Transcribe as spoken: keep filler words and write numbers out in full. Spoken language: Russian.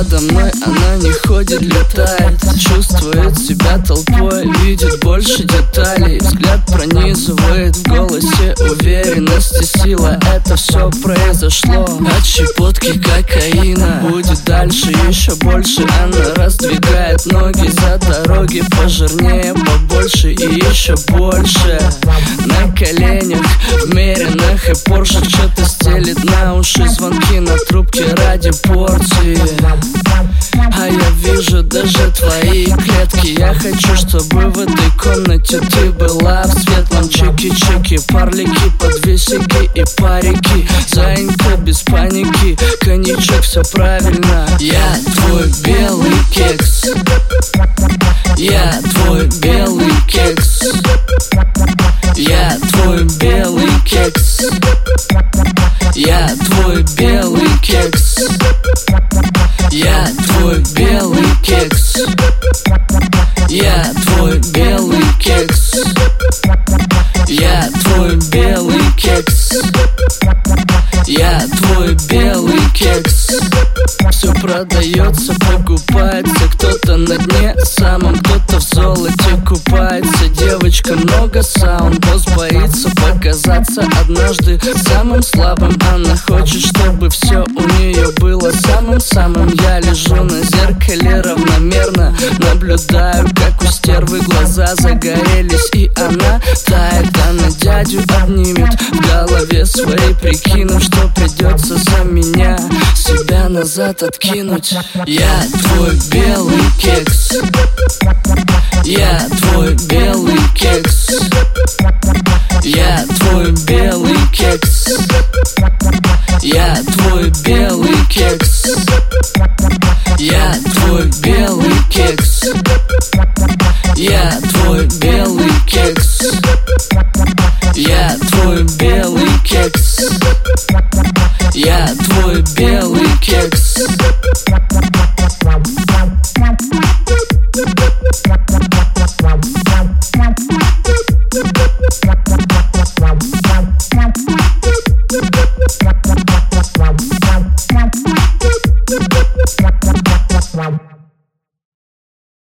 надо мной она не ходит, летает. Чувствует себя толпой, видит больше деталей. Взгляд пронизывает, в голосе уверенность и сила. Это все произошло от щепотки кокаина. Будет дальше еще больше. Она раздвигает ноги за дороги пожирнее, побольше и еще больше. На коленях, вмеренных и поршах что-то стелит на уши, звонки на трубке ради порции. А я вижу даже твои клетки. Я хочу, чтобы в этой комнате ты была в светлом. Чики-чики, парлики, подвесики и парики. Заинька без паники, коньячок, все правильно. Я твой белый кекс. Я твой белый кекс. Я твой белый кекс. Я твой белый кекс. Я твой белый кекс. Я твой белый кекс. Я твой белый кекс. Я твой белый кекс. Все продается, покупается. Кто-то на дне самом, кто-то в золоте купается. Девочка много саунд, босс боится показаться однажды самым слабым. Она хочет, чтобы все у нее было самым-самым. Я лежу на зеркале равномерно, наблюдаю, как у стервы глаза загорелись, и она тает. Она дядю обнимет, в голове своей прикинув, что придется за меня себя назад откинуть. Я твой белый кекс. Я твой белый кекс. Я твой белый кекс. Я твой белый кекс.